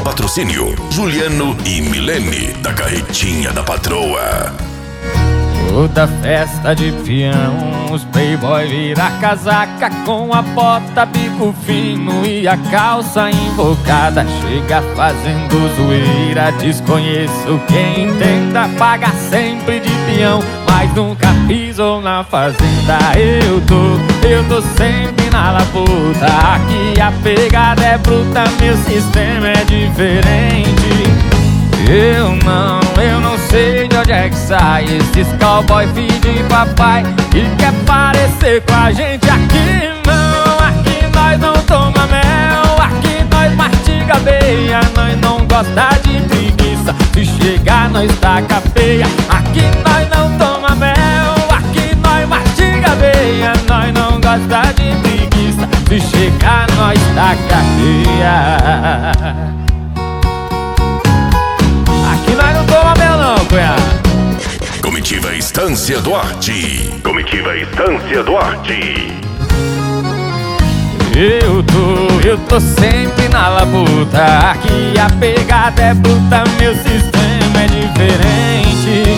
Patrocínio Juliano e Milene, da Carretinha da Patroa. Toda festa de peão, os playboy vira casaca com a bota, bico fino e a calça invocada. Chega fazendo zoeira, desconheço quem tenta pagar sempre de peão, mas nunca pisou na fazenda. Eu tô sempre na labuta, aqui a pegada é bruta, meu sistema é diferente. Eu não sei de onde é que sai esses cowboy filho de papai que quer parecer com a gente. Aqui nós não toma mel, aqui nós mastiga beia, nós não gosta de preguiça, se chegar nós taca feia. Aqui nós não toma mel, aqui nós mastiga beia, nós não gosta de preguiça, se chegar nós taca feia. Nós não toma mel não, cunhado. Comitiva Estância Duarte. Comitiva Estância Duarte. Eu tô sempre na labuta, aqui a pegada é bruta, meu sistema é diferente.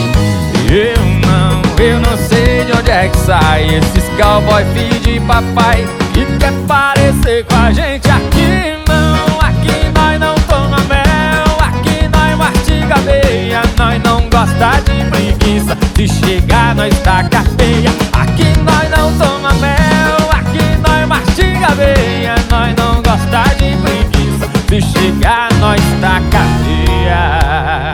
Eu não sei de onde é que sai esses cowboy filho de papai que quer parecer com a gente. Aqui nós não toma mel, aqui nós mastiga beia, nós não gosta de preguiça, se chegar nós taca feia. Aqui nós não toma mel, aqui nós mastiga beia, nós não gosta de preguiça, se chegar nós taca feia.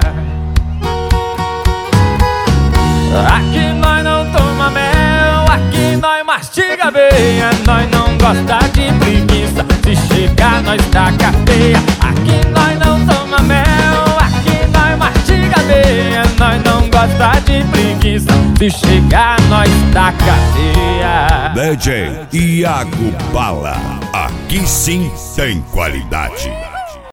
Aqui nós não toma mel, aqui nós mastiga beia, nós não gosta de preguiça, se chegar nós taca feia. Aqui nós não toma mel, aqui nós mastiga beia, nós não gosta de preguiça, se chegar nós taca feia. DJ Iago Bala, aqui sim tem qualidade.